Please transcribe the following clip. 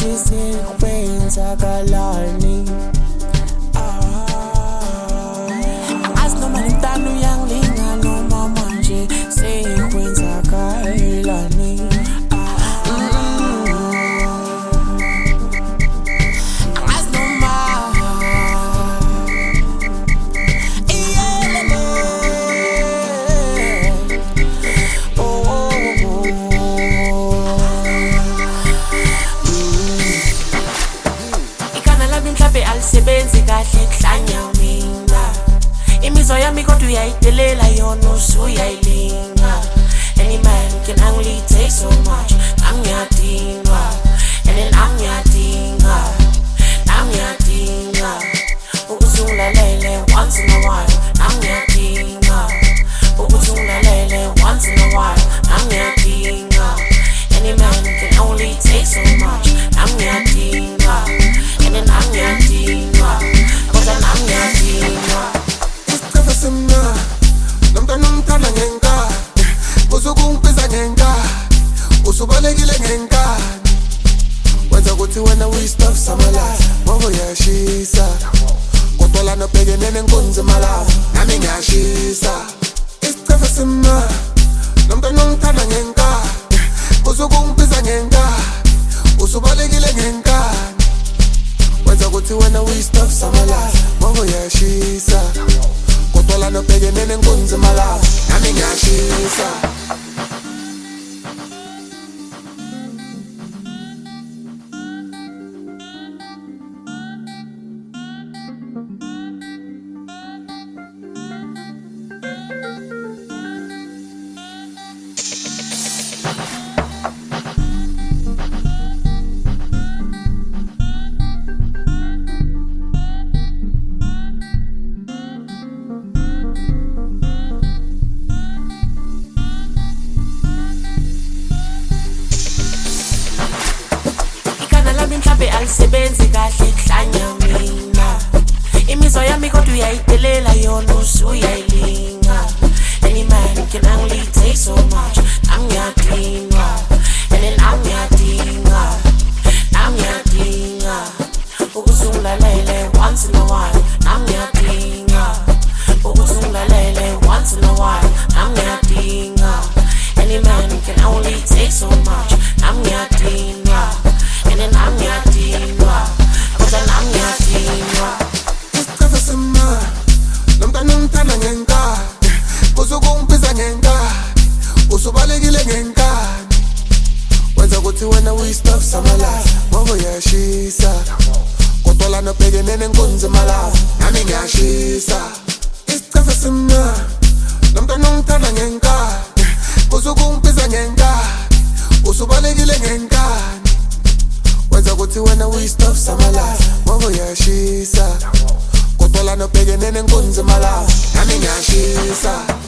sekwenzakalani. Azi noma limtana uyangilinga noma manje sekwenzakalani. Alisebenzi kahle kuhlanya mina. Imizwa yami kodwa uyayidelela yona usuyayilinga. Any man can only take so much. Ngiyadinga, and then ngiyadinga. Ngiyadinga ukuthi ungilalele once in a while. Ngiyadinga ukuthi ungilalele once in a while. Ngiyadinga. Any man can only take so much. Ngiyadinga, and then ngiyadinga. Kodwa ngiyadinga. Isicefe simna, nomntwana umthanda ngenkani. Usukungibiza ngenkani, usubalekile ngenkani. Wenza ukuthi wena uyi-stuff samalazi, ngoba uyashisa. Kodwa lana ubhekene nenkunzi malazi, nami ngiyashisa. Isicefe simna, nomntwana umthanda ngenkani. Usukungibiza ngenkani, usubalekile ngenkani. Wenza ukuthi wena uyi-stuff samalazi, ngoba uyashisa. Kodwa lana ubhekene nenkunzi malazi, nami ngiyashisa. Mhlambe alisebenzi kahle kuhlanya mina. Imizwa yami kodwa uyayidelela yona usuyayilinga. Any man can only take so much. Ngiyadinga, and then ngiyadinga. Ngiyadinga ukuthi ungilalele once in a while. Ngiyadinga ukuthi ungilalele once in a while. Ngiyadinga. Any man can only take so much. Ngiyadinga, and then ngiyadinga. Kodwa ngiyadinga. Isicefe simna, nomntwana umthanda ngenkani. Usukungibiza ngenkani, usubalekile ngenkani. Wenza ukuthi wena uyi-stuff samalazi, ngoba uyashisa. Kodwa lana ubhekene nenkunzi malazi, nami ngiyashisa. Isicefe simna, nomntwana umthanda ngenkani. Usukungibiza ngenkani, usubalekile ngenkani. Wenza ukuthi wena uyi-stuff samalazi, ngoba uyashisa. Kodwa lana ubhekene nenkunzi malazi, nami ngiyashisa.